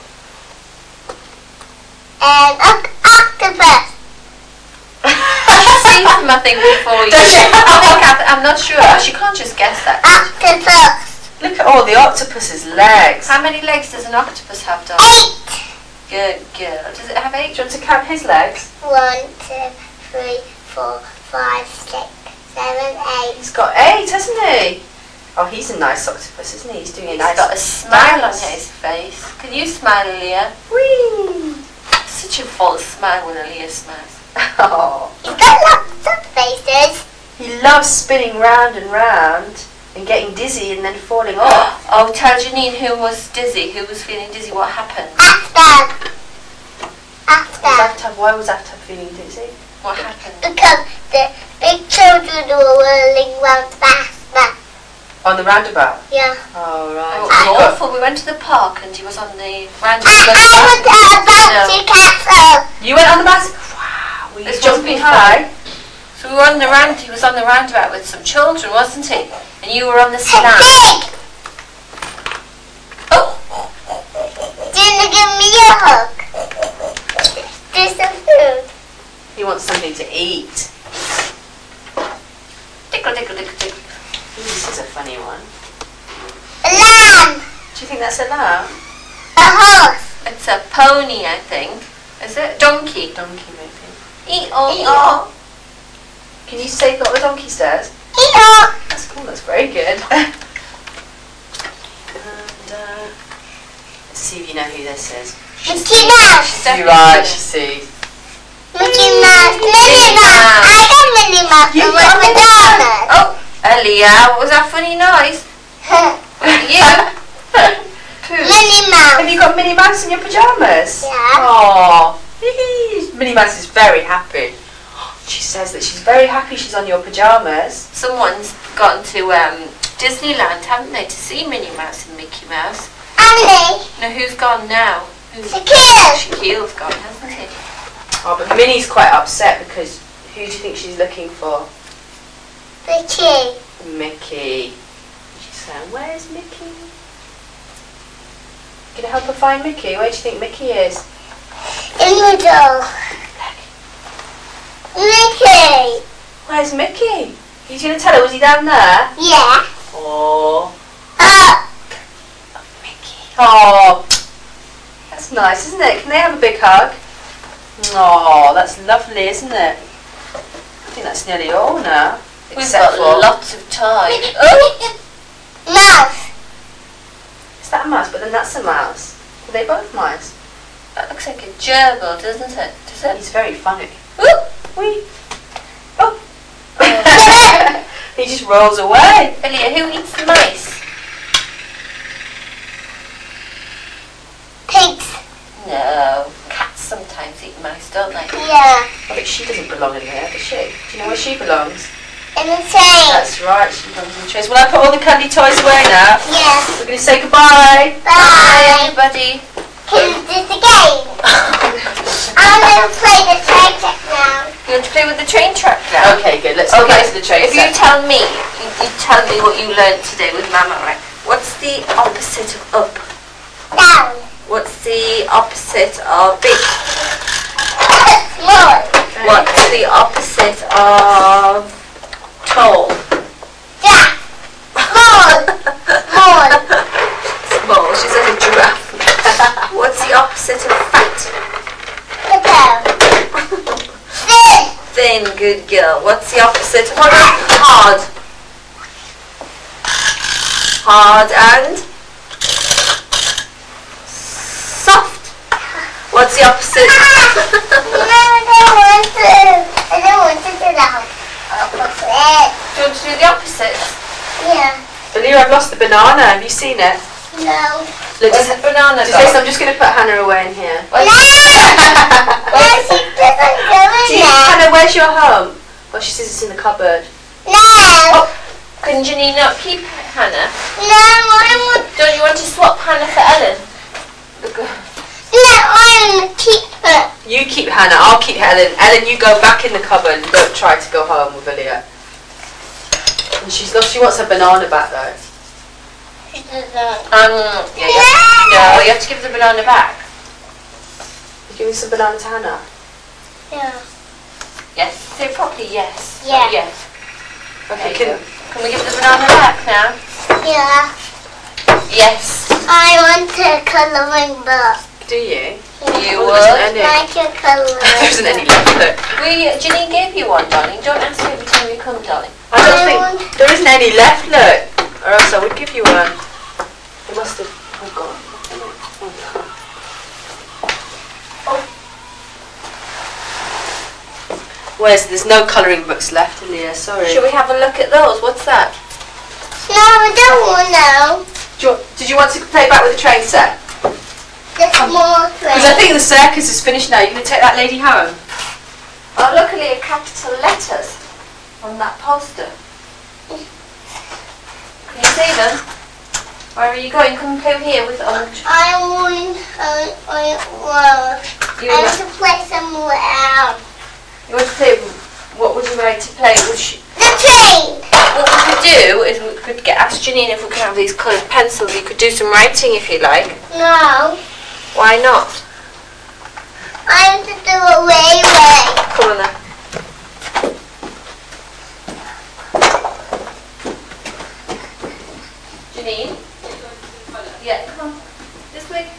um, oc- octopus. She's seen them, I think, before you. Does she? I think I, I'm not sure. She can't just guess that. Octopus. Look at all the octopus's legs. How many legs does an octopus have, Dot? Eight. Good girl. Does it have eight? Do you want to count his legs? One, two, three, four, five, six, seven, eight. He's got eight, hasn't he? Oh, he's a nice octopus, isn't he? He's doing a He's nice. got a smile on dance. his face. Can you smile, Aaliyah? Whee! Such a false smile when Aaliyah smiles. Oh, He's got lots of faces. he loves spinning round and round and getting dizzy and then falling off. Oh, tell Janine who was dizzy, who was feeling dizzy, what happened? After. Was After. Aftab, why was Aftab feeling dizzy? What happened? Because the big children were whirling round faster. On the roundabout? Yeah. Oh, right. Oh, So it you was got- awful. We went to the park and he was on the I, roundabout. I went to a bouncy castle. You went on the bus? Wow. Were you This jumping must be high? So we were on the round. He was on the roundabout with some children, wasn't he? And you were on the A slide. pig. Oh, Didn't you give me a hug? Do some food. He wants something to eat. tickle, tickle, tickle, tickle. Ooh, this is a funny one. A lamb. Do you think that's a lamb? A horse. It's a pony, I think. Is it? Donkey. Donkey, maybe. E-O, E-O. Can you say what the donkey says? E-O. That's cool, that's very good. and, uh, let's see if you know who this is. Mickey Mouse. You're right, she sees. Mickey Mouse. Minnie Mouse. I got Minnie Mouse You in my got Minnie pajamas. Oh, Aaliyah, what was that funny noise? You? Pooh. Minnie Mouse. Have you got Minnie Mouse in your pyjamas? Yeah. Aww. Minnie Mouse is very happy. She says that she's very happy she's on your pyjamas. Someone's gone to um, Disneyland, haven't they, to see Minnie Mouse and Mickey Mouse? Annie. Now, who's gone now? Who's Shaquille. Shaquille's gone, hasn't he? Oh, but Minnie's quite upset because who do you think she's looking for? Mickey. Mickey. She's saying, where's Mickey? Gonna help her find Mickey? Where do you think Mickey is? In the door. Mickey. Where's Mickey? He's gonna tell her, was he down there? Yeah. Oh, Up. Mickey. Oh, that's nice, isn't it? Can they have a big hug? Oh, that's lovely, isn't it? I think that's nearly all now. We've Except got for, lots of time. Mouse. is that a mouse? But then that's a mouse. Are they both mice? That looks like a gerbil, doesn't it? Does it? He's very funny. Ooh. Wee. Oh. He just rolls away. Aaliyah, who eats the mice? Pigs. No. Cats sometimes eat mice, don't they? Yeah. Oh, but she doesn't belong in there, does she? Do you know where she belongs? In the train. That's right, she belongs in the trays. Well, I put all the cuddly toys away now. Yeah. We're going to say goodbye. Bye. Everybody. Can we do the game? I'm going to play the train track now. You want to play with the train track now? Okay, good. Let's go back to the train If you set. tell me, you, you tell me what you learned today with Mama, right? What's the opposite of up? Down. What's the opposite of big? Small. What's the opposite of Tall. Yeah. Small. Small. Small. She said a giraffe. What's the opposite of fat? Potato. Fish. Thin. Good girl. What's the opposite of hard? Hard and soft. What's the opposite? No, I don't want to. I don't want to do that. Opposite. Do you want to do the opposite? Yeah. Leah, I've lost the banana. Have you seen it? No. Look, Where's just, the banana just gone? I'm just going to put Hannah away in here. No. No, she doesn't go in Gee, there. Hannah, where's your home? Oh, she says it's in the cupboard. No. Can Janine not keep Hannah? No, I want. Don't you want to swap Hannah for Ellen? Look, No, I want to keep her. You keep Hannah, I'll keep Ellen. Ellen, you go back in the cupboard and don't try to go home with Leah. And she's lost, she wants her banana back though. She doesn't. Um, yeah, you have, no, you have to give the banana back. You give me some banana to Hannah? Yeah. Yes. Say it properly, yes. Yeah. Yes. Okay, There you can, go. Can we give the banana back now? Yeah. Yes. I want a colouring book. do you? You Oh, there would. isn't any. Like a colouring. There isn't any left, look. We, Janine gave you one, darling. Don't ask every time you come, darling. I don't I think, want- there isn't any left, look. Or else I would give you one. It must have, oh God. Where's, there's no colouring books left, Leah, sorry. Should we have a look at those? What's that? No, I don't want to. Do you, did you want to play back with the train set? The small Because I train. think the circus is finished now. You're going to take that lady home? Oh, look at the capital letters on that poster. Can you see them? Where are you going? Come play here with Orange. I want. Uh, I want. You I want to play somewhere else. You want to play? What would you like to play? Would you, The train. what we could do is we could get ask Janine if we could have these coloured pencils. You could do some writing if you like. No. Why not? I want to do a way way. Come on then. Janine? Yeah, come on. This way.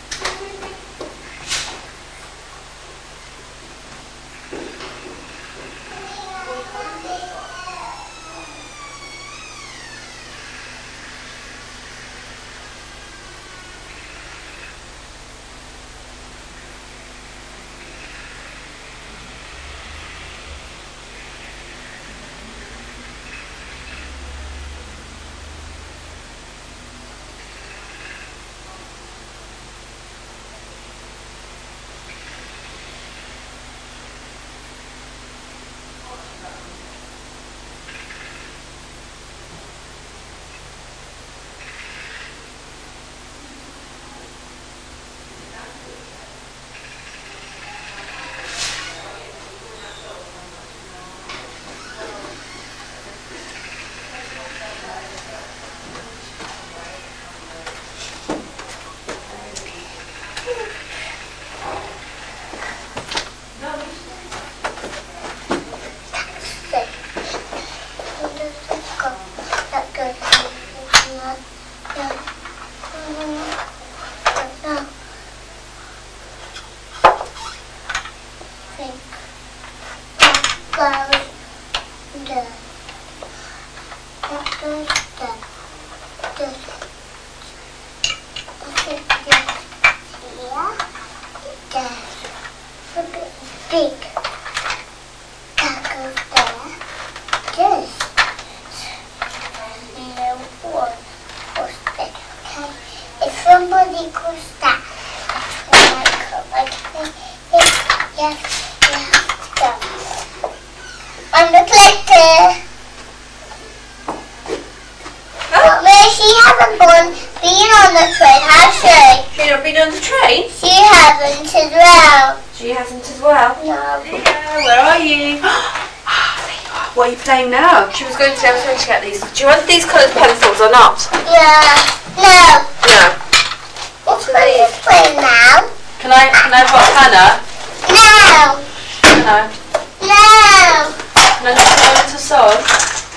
Big. That goes there. This. No one goes there. Okay. If somebody goes that, that's when I come. Like this. Yes, yes, yes, go. I'm the collector. Mommy, she hasn't gone been on the train, has she? She not been on the train? She hasn't as well. She hasn't as well. No. Leah, where are you? What are you playing now? She was going to I was going to get these. Do you want these coloured pencils or not? Yeah. No. No. What's going to play now? Can I, can I help Hannah? No. Hannah, No. can I just play a little song?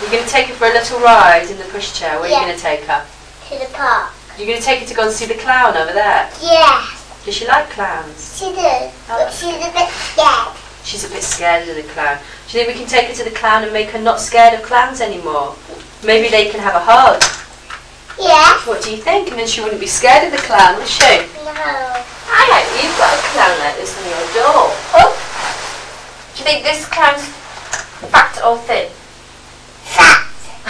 You're going to take her for a little ride in the pushchair. Where are Yeah. you going to take her? To the park. You're going to take her to go and see the clown over there. Yes, Does she like clowns? she does. But she's a bit scared. She's a bit scared of the clown. Do you think we can take her to the clown and make her not scared of clowns anymore? Maybe they can have a hug. Yeah. What do you think? And then she wouldn't be scared of the clown, would she? No. Hi, you've got a clown like this on your door. Oh. Do you think this clown's fat or thin? Fat.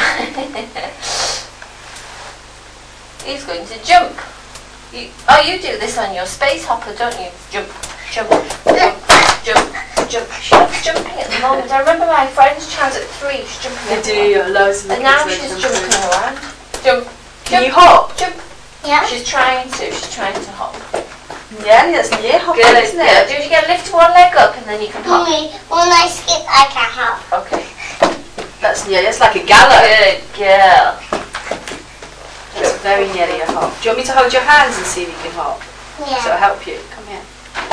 He's going to jump. You, oh, you do this on your space hopper, don't you? Jump, jump, jump, jump, jump. She loves jumping at the moment. I remember my friend's child at three, she's jumping They everywhere. do, loads of And now she's jumping around. Jump, Can you jump, hop? jump. Yeah. She's trying to, she's trying to hop. Yeah, that's near hopping, Good, isn't good. it? Do you get lift one leg up and then you can hop? Mommy, when I skip, I can hop. Okay. That's near, that's like a gallop. Good girl. That's very nearly a hop. Do you want me to hold your hands and see if you can hop? So it'll Yeah. help you. Come here.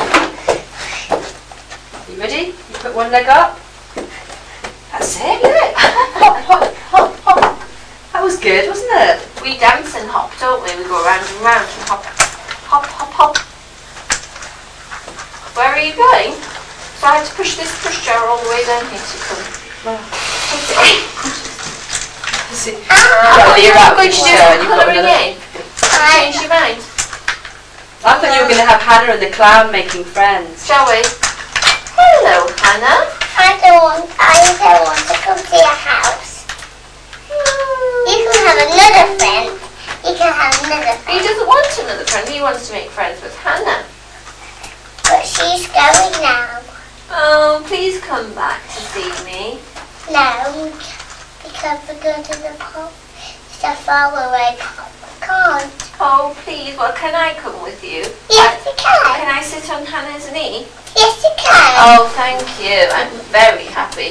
You ready? You put one leg up. That's it, look. Hop, hop, hop, hop. That was good, wasn't it? We dance and hop, don't we? We go round and round and hop, hop, hop, hop. Where are you going? So I have to push this pushchair all the way down here to come. See, Oh, Leah you're out going of to the do chair some and you've got colouring another- in? Change your mind. I thought you were going to have Hannah and the clown making friends. Shall we? Hello, Hannah. I don't want, I don't want to come to your house. You can have another friend. You can have another He friend. doesn't want another friend. He wants to make friends with Hannah. But she's going now. Oh, please come back to see me. No, because we're going to the pub. It's a far away pub. We can't. Oh, please. Well, can I come with you? Yes, you Can can. I sit on Hannah's knee? Yes, you can. Oh, thank you. I'm very happy.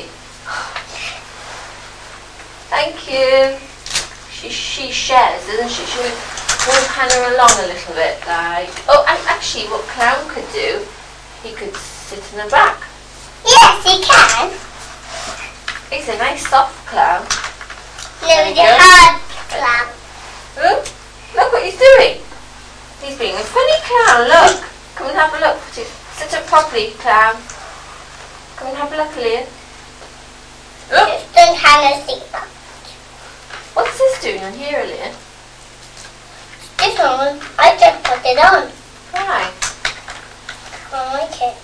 Thank you. She she shares, doesn't she? Should we move Hannah along a little bit? Like, oh, and actually, what Clown could do, he could sit in the back. Yes, you can. He's a nice soft Clown. No, There you the go. hard clam. Oh, look what he's doing. He's being a funny Clown. Look, come and have a look. Sit up properly, Clown. Come and have a look, Leah. Oh, Just don't Hannah see that. what's this doing on here, Leah? This one, I just put it on. Why? I like it.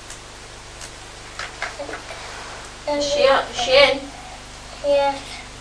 Is she, out- is she in? Yes.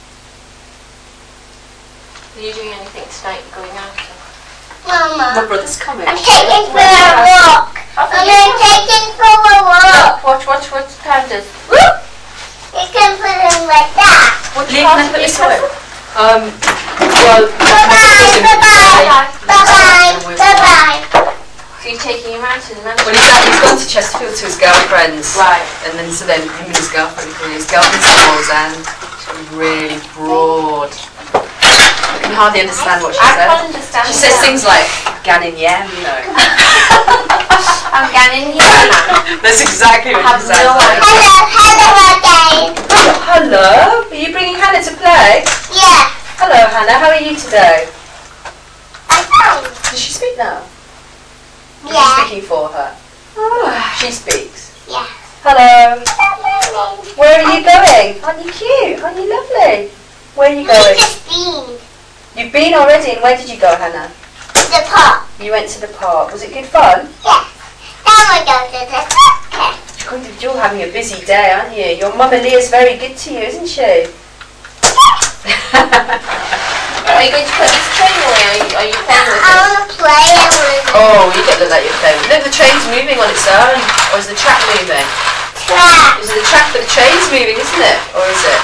Are you doing anything tonight going out? Mama, My brother's coming. I'm taking for a walk. Off I'm you go. taking for a walk. Look, watch, watch, watch Clown does. You can put them like that. What Leah, part can I of put your this away? puzzle? Um, well, Bye-bye, bye-bye. Bye-bye, bye-bye. So you're taking him out to the mansion? Well, he's, out, he's gone to Chesterfield to his girlfriend's. Right. And then so then him and his girlfriend, his girlfriend's in Wallsend. She's really broad. I can hardly understand what she I says. can't understand She says that. things like Ganin Yem, you know. I'm getting here now. That's exactly what I have she sounds no like. Hello, hello again. Hello, are you bringing Hannah to play? Yeah, Hello Hannah, how are you today? I'm fine. Does she speak now? Are you Yeah, speaking for her? Oh, she speaks. yeah. Hello. We Where are you going? Aren't you cute? Aren't you lovely? Where are you going? just been You've been already, and where did you go, Hannah? to the park. You went to the park. Was it good fun? Yeah. Now we go to the park. You're having a busy day, aren't you? Your mama Leah's very good to you, isn't she? Are you going to put this train away? Are you, are you playing with I it? want to play it with the Oh, you don't look like you're playing. Look, the train's moving on its own. Or is the track moving? track. Is it the track, but the train's moving, isn't it? Or is it?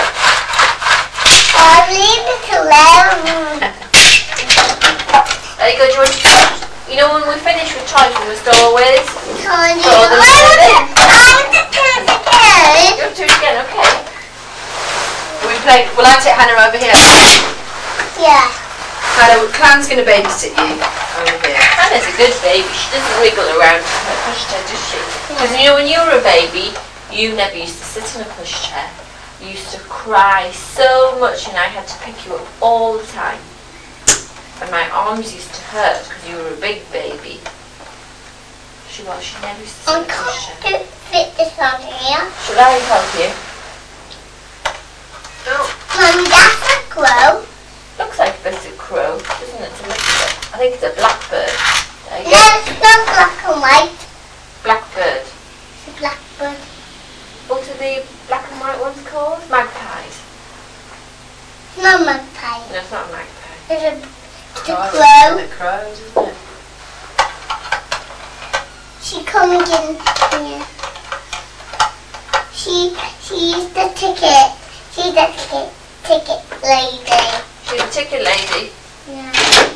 I'll leave it alone. There you go, do you want to, you know when we finish with toys we must always Tony, Oh, I there's want to, nothing. I want to turn it again. go do it again, okay? We play. Will I take Hannah over here? Yeah. Hannah, Clan's going to babysit you over here. Hannah's a good baby, she doesn't wriggle around in her pushchair, does she? Because you know when you were a baby, you never used to sit in a pushchair. you used to cry so much and I had to pick you up all the time. And my arms used to hurt because you were a big baby. She was, she never used to I sit cushion. can't fit this on here. Should I help you? No. Mummy, that's a crow. Looks like a bit of crow, doesn't it, to mix it? I think it's a blackbird. There you No, go. it's not black and white. Blackbird. It's a blackbird. What are the black and white ones called? Magpies. No magpie. No, it's not a magpie. It's a, it's a Crows, crow. isn't it? Crows, isn't it? She coming in here. She she's the ticket. She's the ticket ticket lady. She's a ticket lady. Yeah.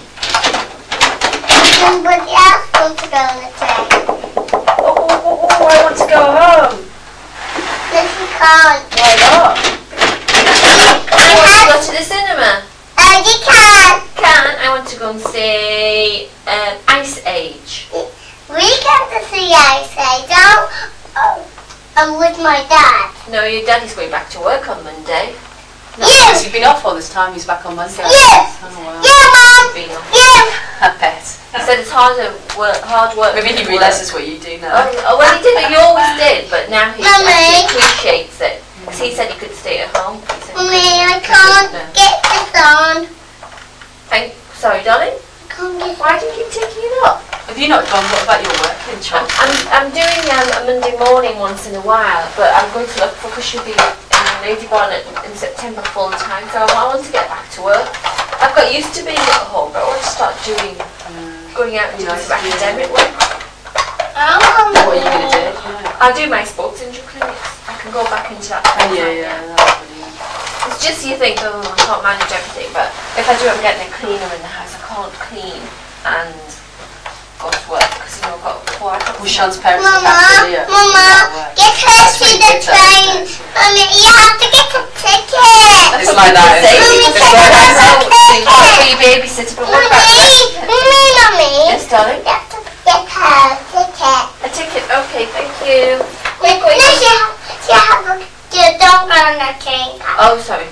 Somebody else wants to go on the train. Oh, oh, oh, oh, I want to go home. No, she can't. Why not? I want to go to the cinema. Oh, you can. Can I want to go and see um, Ice Age? We get to see Ice Age. Oh, oh, I'm with my dad. No, your daddy's going back to work on Monday. No, You. because you've been off all this time. He's back on Monday. Yes. Oh, wow. Yeah, Mum. Being off. Yeah. I bet. He said it's harder work, hard work. Maybe he than realises work. what you do now. Oh, oh, well, he did. He always did, but now he Mummy. actually appreciates it. Because he said he could stay at home. He said he Mummy, I couldn't. can't No. get this on. Thank, sorry, darling. I can't get Why do you keep taking it up? Have you not gone? What about your working I'm, job? I'm, I'm doing um, a Monday morning once in a while, but I'm going to look for, because she'll be in Lady Bonnet in September full time, so I want to get back to work. I've got used to being at home, but I want to start doing, going out and doing Nice some to do. academic work. Oh, What are you going to do? Yeah. I'll do my sports injury clinics. I can go back into that. Oh, yeah, yeah, that's brilliant. It's just you think, oh, I can't manage everything, but if I do, I'm getting a cleaner in the house. I can't clean and go to work because you know I've got well, I've got Well, Sean's parents Mama, are back here. Mama, get her That's to really the good, though, train. isn't it? Mummy, you have to get a ticket. It's like that, isn't it? Mummy, It's take like her that. to the You can't ticket. be a babysitter, but what about Mummy, Mummy, Mummy. Yes, darling. You have to get her a ticket. A ticket. Okay, thank you. No, Quick, quick. no, she has, she has to don't go on the train. Oh, sorry.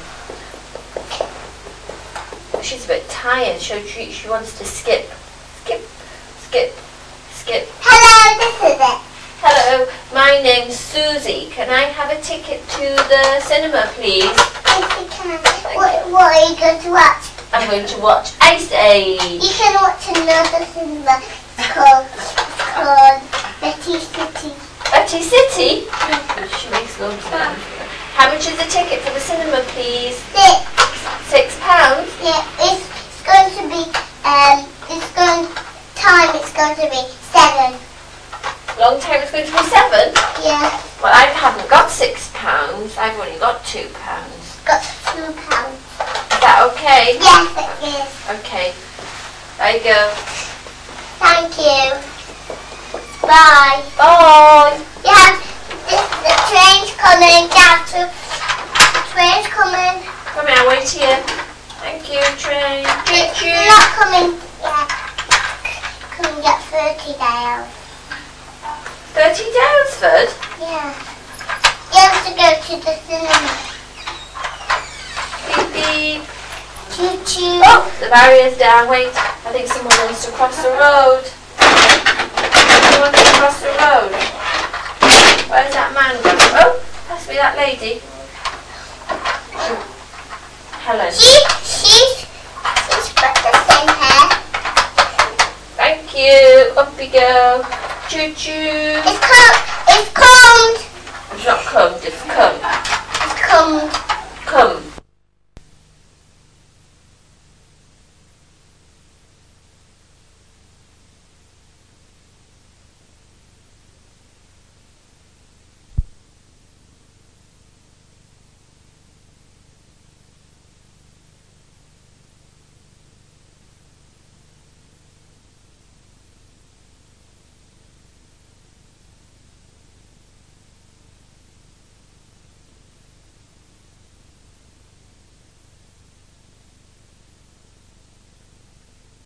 She's a bit tired. She, she, she wants to skip. Skip. Skip. Skip. Hello, this is it. Hello, my name's Susie. Can I have a ticket to the cinema, please? Yes, you can. What, what are you going to watch? I'm going to watch Ice Age. You can watch another cinema. It's called, it's called Betty City. Betty City? She makes loads of them. How much is the ticket for the cinema, please? Six. Six pounds? Yeah, it's, it's going to be, um, it's going, time it's going to be seven. Long time it's going to be seven? Yeah, Well, I haven't got six pounds. I've only got two pounds. got two pounds. Is that okay? Yes, it is. Okay. There you go. Thank you. Bye. Bye. Yeah, the, the train's coming. Dad, the train's coming. Come here, wait here. Thank you, train. Choo It's choo. not coming. Yeah, coming at thirty days. thirty Dalesford? Yeah. You have to go to the cinema. Beep beep. Choo choo. Oh, the barrier's down. Wait, I think someone wants to cross the road. Someone wants to cross the road. Where's that man going? Oh, must be that lady. Helen. She, she's, she's got the same hair. Thank you. Up we go. Choo choo. It's cold. It's cold. It's not come, it's come. It's cold. Come.